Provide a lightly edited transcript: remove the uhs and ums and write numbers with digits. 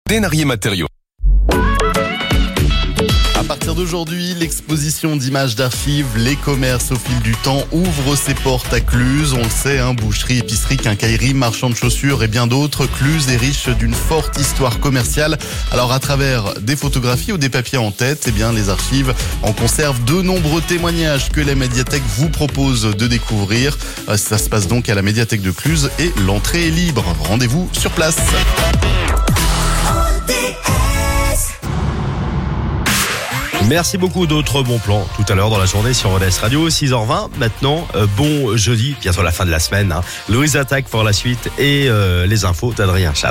Denarier Matériaux. À partir d'aujourd'hui, l'exposition d'images d'archives, les commerces au fil du temps ouvre ses portes à Cluses. On le sait, boucherie, épicerie, quincaillerie, marchands de chaussures et bien d'autres. Cluses est riche d'une forte histoire commerciale. Alors à travers des photographies ou des papiers en tête, les archives en conservent de nombreux témoignages que la médiathèque vous propose de découvrir. Ça se passe donc à la médiathèque de Cluses et l'entrée est libre. Rendez-vous sur place. Merci beaucoup, d'autres bons plans tout à l'heure dans la journée sur ODS Radio, 6h20. Maintenant, bon jeudi, bientôt la fin de la semaine. Louise attaque pour la suite et les infos d'Adrien Chap.